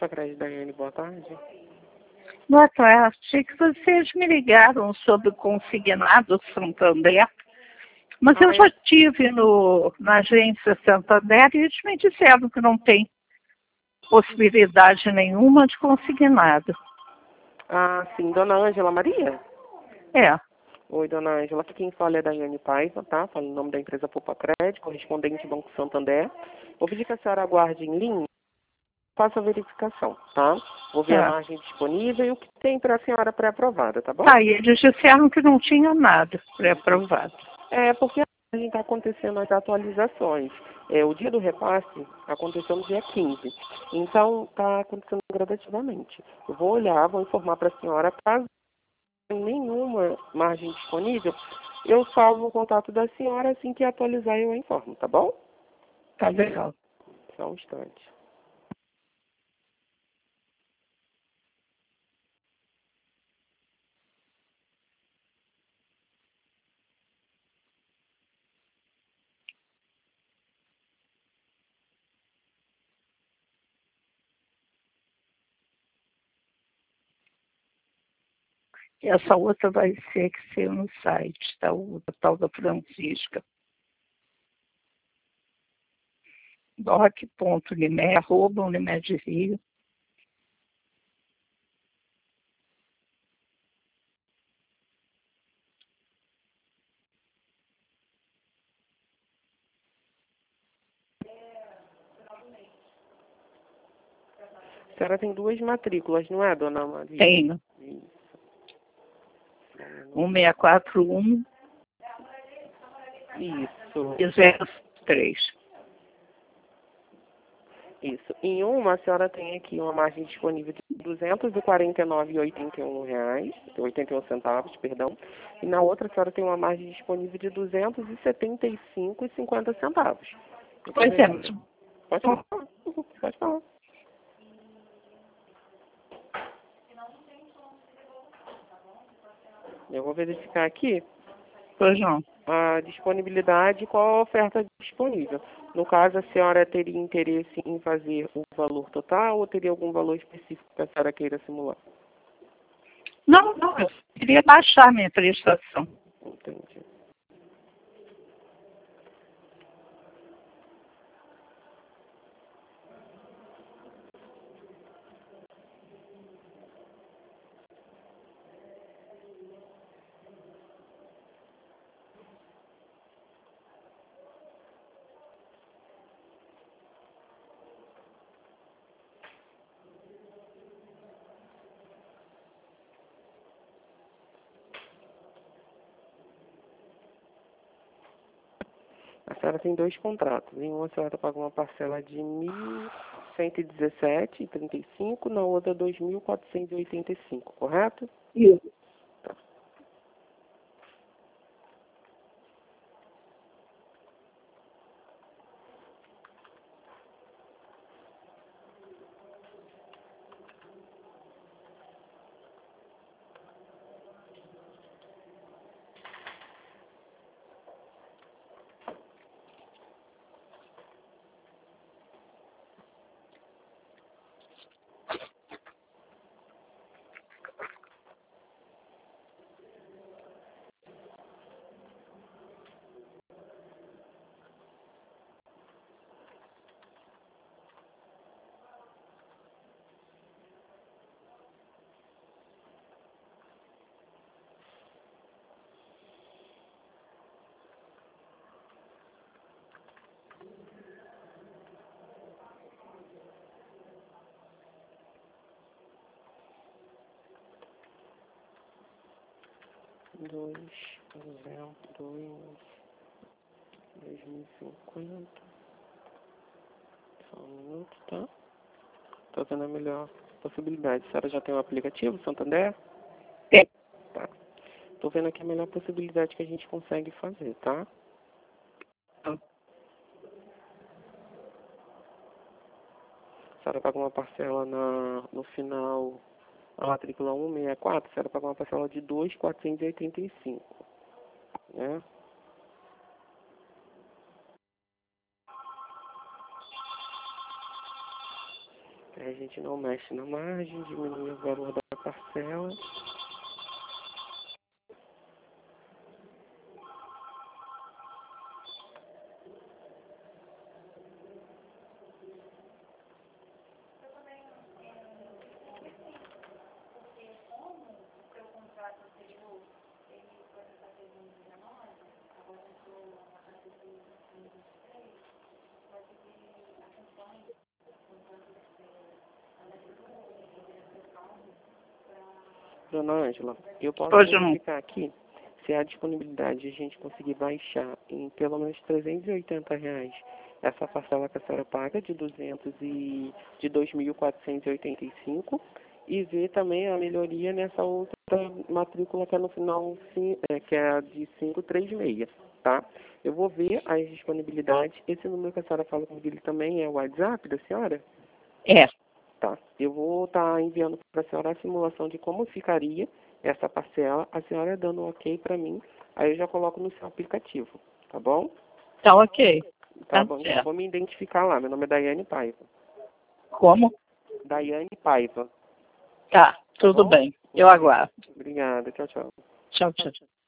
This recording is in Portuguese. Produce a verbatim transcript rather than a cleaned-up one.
Sacred, Daiane, boa tarde. Boa tarde. Que vocês me ligaram sobre o consignado Santander, mas Ah, eu já é? estive no, na agência Santander e eles me disseram que não tem possibilidade nenhuma de consignado. Ah, sim, dona Ângela Maria? É, Oi, dona Ângela, aqui quem fala é Daiane Paiva, tá? Falo em nome da empresa Poupa Crédito, correspondente Banco Santander. Vou pedir que a senhora aguarde em linha, faça a verificação, tá? Vou ver a é. margem disponível e o que tem para a senhora pré-aprovada, tá bom? Tá, e eles disseram que não tinha nada pré-aprovado. É, porque a gente está acontecendo as atualizações. É, o dia do repasse aconteceu no dia quinze. Então, está acontecendo gradativamente. Eu vou olhar, vou informar para a senhora, caso não tenha nenhuma margem disponível, eu salvo o contato da senhora, assim que atualizar eu a informo, tá bom? Tá legal. Só um instante. E essa outra vai ser que ser no site, tá? O tal da Francisca. doc.unimed, arroba Unimed Rio. A senhora tem duas matrículas, não é, dona Maria? Tenho. Isso. um seis quatro um Isso. e zero três. Isso. Em uma, a senhora tem aqui uma margem disponível de duzentos e quarenta e nove vírgula oitenta e um reais, oitenta e um centavos, perdão. E na outra, a senhora tem uma margem disponível de duzentos e setenta e cinco vírgula cinquenta centavos. Eu vou Pois é, verificar. Pode falar. Pode falar. Eu vou verificar aqui pois não. a disponibilidade e qual a oferta disponível. No caso, a senhora teria interesse em fazer o valor total ou teria algum valor específico que a senhora queira simular? Não, não, eu queria baixar minha prestação. Entendi. A senhora tem dois contratos. Em um, a senhora paga uma parcela de mil cento e dezessete vírgula trinta e cinco, na outra dois mil quatrocentos e oitenta e cinco, correto? Isso. Tá. Dois, por exemplo, dois, dois mil e cinquenta. Só um minuto, tá? Tô vendo a melhor possibilidade. A senhora já tem o aplicativo, Santander? É. Tá. Tô vendo aqui a melhor possibilidade que a gente consegue fazer, tá? A senhora paga uma parcela na, no final, a matrícula cento e sessenta e quatro, a senhora paga uma parcela de dois mil quatrocentos e oitenta e cinco, né? A gente não mexe na margem, diminui o valor da parcela. Dona Ângela, eu posso Hoje não. verificar aqui se há disponibilidade de a gente conseguir baixar em pelo menos trezentos e oitenta reais essa parcela que a senhora paga de duzentos e de dois mil quatrocentos e oitenta e cinco e ver também a melhoria nessa outra matrícula que é no final, sim, é, que é a de quinhentos e trinta e seis, tá? Eu vou ver as disponibilidades. Esse número que a senhora fala comigo ele também é o WhatsApp da senhora? É. Tá. Eu vou estar enviando para a senhora a simulação de como ficaria essa parcela. A senhora dando um ok para mim, aí eu já coloco no seu aplicativo, tá bom? Tá ok. Tá Tá bom, então certo. vou me identificar lá. Meu nome é Daiane Paiva. Como? Daiane Paiva. Tá, Tá tudo bom? bem. Eu aguardo. Obrigada. Tchau, tchau. Tchau, tchau.